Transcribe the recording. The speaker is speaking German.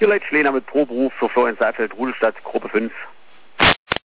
Vierleitschläner mit Proberuf für Florian Saalfeld, Rudelstadt, Gruppe 5.